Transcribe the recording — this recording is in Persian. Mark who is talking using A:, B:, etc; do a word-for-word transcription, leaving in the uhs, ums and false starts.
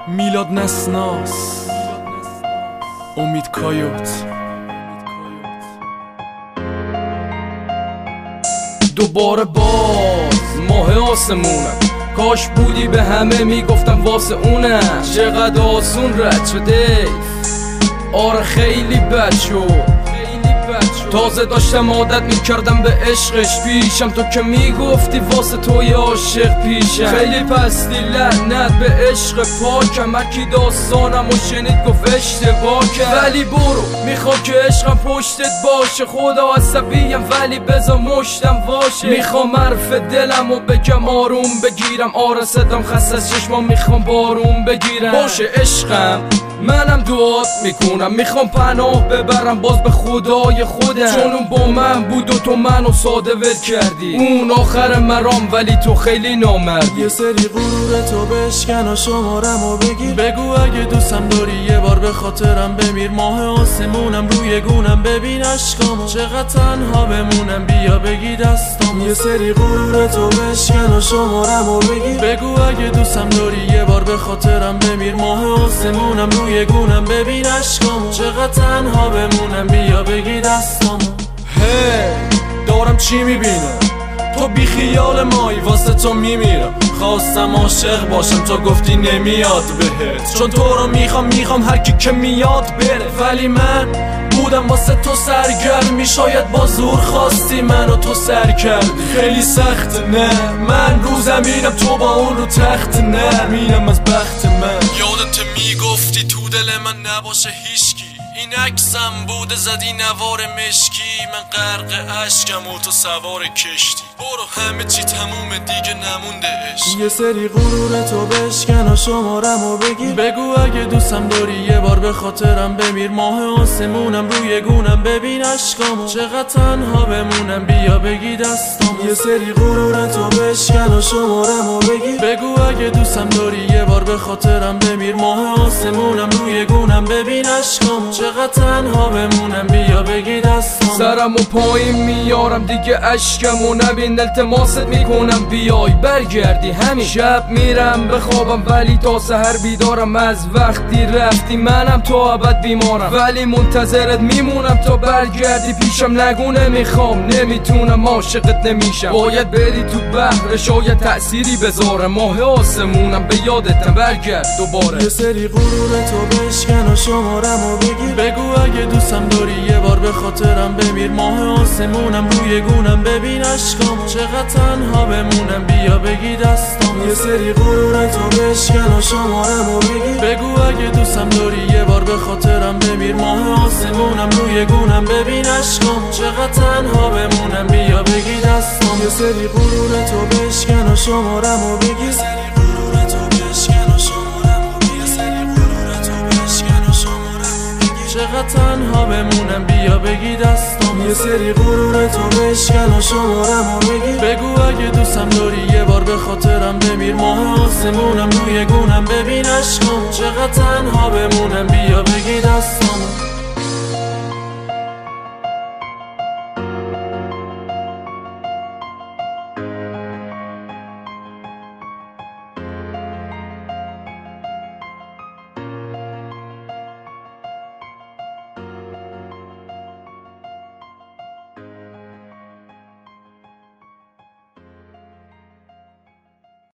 A: میلاد نسناس، امید کایوت. دوباره باز ماه آسمونم، کاش بودی به همه میگفتم واسه اونم. چقدر آسون رد شده، آره خیلی بد شد. تازه داشتم عادت میکردم به عشقش پیشم، تو که میگفتی واسه توی عاشق پیشم. خیلی پستی لعنت به عشق پاکم، هرکی داستانم و شنید گفت اشتباه کرد. ولی برو میخوام که عشقم پشتت باشه، خدا عصبیم ولی بذار مشتم باشه. میخوام حرف دلم و بگم آروم بگیرم، آره صدام خسته از چشمام میخوام بارون بگیرم. باشه عشقم منم دعات میکنم، میخوام پناه ببرم باز به خدای خودم، چون اون با من بود و تو منو ساده ول کردی. اون آخر مرام ولی تو خیلی نامردی.
B: یه سری غرور تو بشکن و شمارم و بگیر، بگو اگه دوستم داری یه بار به خاطرم بمیر. ماه آسمونم روی گونم ببین عشقامو، چقدر تنها بمونم بیا بگی دستامو. یه سری غرور تو بشکن و شمارم و بگیر، بگو اگه دوستم داری یه بار به خاطرم بمیر. ماه آسمونم روی گونم ببین عشقامو، چقدر تنها بمونم بیا بگی دستامو.
A: هی دارم چی میبینم، تو بی خیال مایی واسه تو میمیرم. خواستم عاشق باشم تو گفتی نمیاد بهت، چون تو رو میخوام میخوام هر کی که میاد بره. ولی من بودم واسه تو سرگرمی، شاید با زور خواستی منو تو سر کردی. خیلی سخت نه من رو زمینم، تو با اون رو تخت نه مینم از بخت من. یادت میگفتی تو دل من نباشه هیچکی، این عکسم بوده زدی نوار مشکی. من غرق اشکم و تو سوار کشتی، برو همه چی تمومه دیگه نمونده عشق.
B: یه سری غرور تو بشکن و شمارم و بگیر، بگو اگه دوستم داری یه بار به خاطرم بمیر. ماه آسمونم روی گونم ببین عشقامو، چقدر تنها بمونم بیا بگی دستامو. یه سری غرور تو بشکن و شمارم و بگیر، بگو اگه دوستم داری یه بار به خاطرم بمیر. ماه آسمونم روی گونم ببین عشقامو، چقدر تنها بمونم بیا بگی دستامو.
A: سرم و پایین میارم دیگه اشکم و نبین، التماست میکنم بیای برگردی. همین شب میرم بخوابم ولی تا سحر بیدارم. از وقتی رفتی منم تا ابد بیمارم، ولی منتظرت میمونم تا برگردی پیشم. نگو نمیخوام نمیتونم عاشقت نمیشم، باید بری تو بحر شاید تأثیری بذاره. ماه آسمونم به یادتم برگرد دوباره.
B: یه سری غرور تو بشکن و شمارم و بگیر، بگو اگه دوستم داری یه بار به خاطرم بمیر. ماه آسمونم روی گونم ببین عشقامو، چقدر تنها بمونم بیا بگی دستامو. یه سری غرور تو بشکن و شمارم و بگیر، بگو اگه دوستم داری یه بار به خاطرم بمیر. ماه آسمونم روی گونم ببین عشقامو، چقدر تنها بمونم بیا بگی دستامو. یه سری غرور تو بشکن و شمارم و بگیر، چقدر تنها بمونم بیا بگی دستام. یه سری غرور تو بشکن و شمارم و بگیر، بگو اگه دوستم داری یه بار به خاطرم بمیر. ماه آسمونم روی گونم ببین عشقامو، چقدر تنها بمونم بیا بگی دستامو.